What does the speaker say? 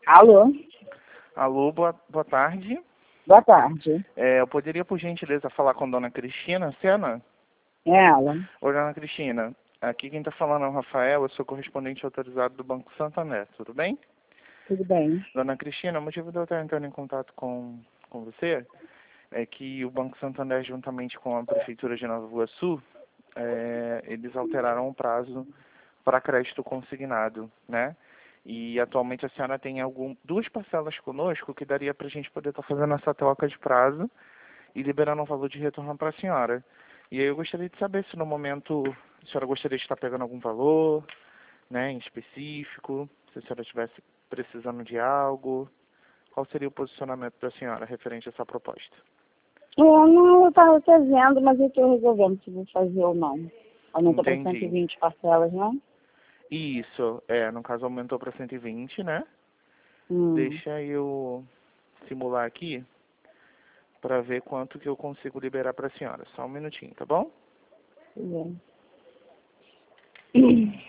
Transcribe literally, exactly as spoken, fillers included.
Alô? Alô, boa, boa tarde. Boa tarde. É, eu poderia, por gentileza, falar com a dona Cristina Sena? É ela. Oi, dona Cristina. Aqui quem está falando é o Rafael, eu sou correspondente autorizado do Banco Santander, tudo bem? Tudo bem. Dona Cristina, o motivo de eu estar entrando em contato com, com você é que o Banco Santander, juntamente com a Prefeitura de Nova Iguaçu, é, eles alteraram o prazo para crédito consignado, né? E atualmente a senhora tem algum, duas parcelas conosco que daria para a gente poder estar fazendo essa troca de prazo e liberando um valor de retorno para a senhora. E aí eu gostaria de saber se no momento a senhora gostaria de estar pegando algum valor, né, em específico, se a senhora estivesse precisando de algo, qual seria o posicionamento da senhora referente a essa proposta? É, não, eu estava te vendo, mas eu estou resolvendo se vou fazer ou não. Aumentou para cento e Entendi. vinte parcelas, não? Isso, é, no caso aumentou para cento e vinte, né? Hum, Deixa eu simular aqui para ver quanto que eu consigo liberar para a senhora. Só um minutinho, tá bom? tudo bem.